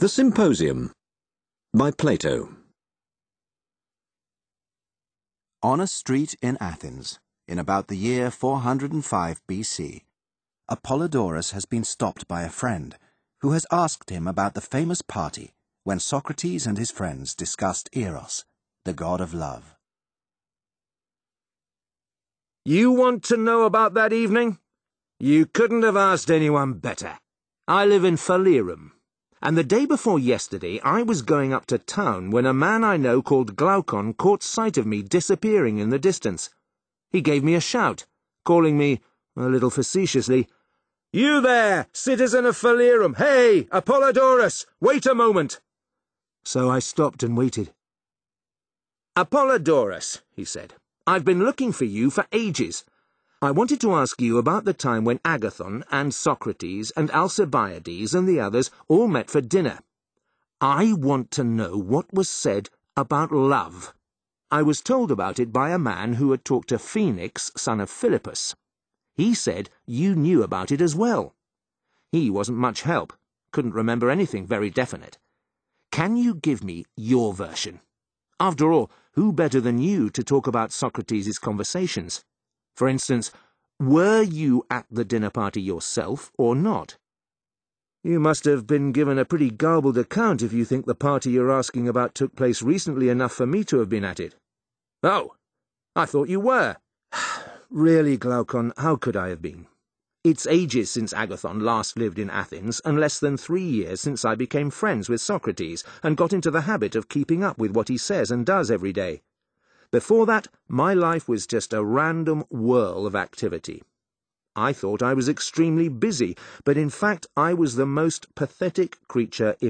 The Symposium by Plato. On a street in Athens, in about the year 405 BC, Apollodorus has been stopped by a friend, who has asked him about the famous party when Socrates and his friends discussed Eros, the god of love. You want to know about that evening? You couldn't have asked anyone better. I live in Phalerum, and the day before yesterday I was going up to town when a man I know called Glaucon caught sight of me disappearing in the distance. He gave me a shout, calling me, a little facetiously, "You there, citizen of Phalerum! Hey, Apollodorus! Wait a moment!" So I stopped and waited. "Apollodorus," he said, "I've been looking for you for ages. I wanted to ask you about the time when Agathon and Socrates and Alcibiades and the others all met for dinner. I want to know what was said about love. I was told about it by a man who had talked to Phoenix, son of Philippus. He said you knew about it as well. He wasn't much help, couldn't remember anything very definite. Can you give me your version? After all, who better than you to talk about Socrates' conversations? For instance, were you at the dinner party yourself or not? You must have been given a pretty garbled account if you think the party you're asking about took place recently enough for me to have been at it. Oh, I thought you were. Really, Glaucon, how could I have been? It's ages since Agathon last lived in Athens, and less than 3 years since I became friends with Socrates and got into the habit of keeping up with what he says and does every day. Before that, my life was just a random whirl of activity. I thought I was extremely busy, but in fact I was the most pathetic creature